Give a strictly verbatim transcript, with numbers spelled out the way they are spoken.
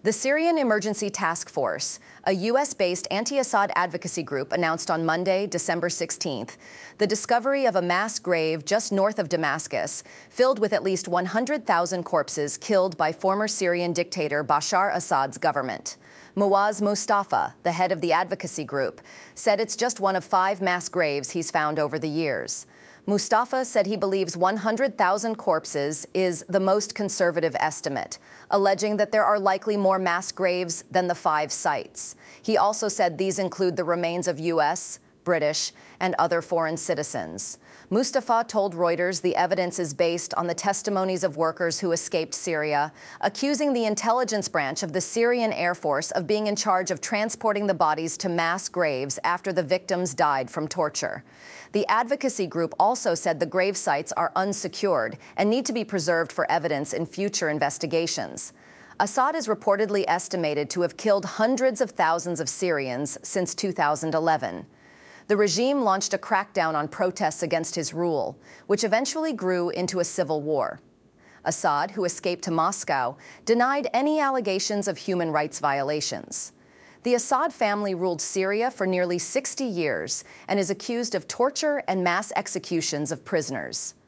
The Syrian Emergency Task Force, a U S-based anti-Assad advocacy group, announced on Monday, December sixteenth, the discovery of a mass grave just north of Damascus, filled with at least one hundred thousand corpses killed by former Syrian dictator Bashar Assad's government. Muaz Mustafa, the head of the advocacy group, said it's just one of five mass graves he's found over the years. Mustafa said he believes one hundred thousand corpses is the most conservative estimate, alleging that there are likely more mass graves than the five sites. He also said these include the remains of U S, British, and other foreign citizens. Mustafa told Reuters the evidence is based on the testimonies of workers who escaped Syria, accusing the intelligence branch of the Syrian Air Force of being in charge of transporting the bodies to mass graves after the victims died from torture. The advocacy group also said the grave sites are unsecured and need to be preserved for evidence in future investigations. Assad is reportedly estimated to have killed hundreds of thousands of Syrians since two thousand eleven. The regime launched a crackdown on protests against his rule, which eventually grew into a civil war. Assad, who escaped to Moscow, denied any allegations of human rights violations. The Assad family ruled Syria for nearly sixty years and is accused of torture and mass executions of prisoners.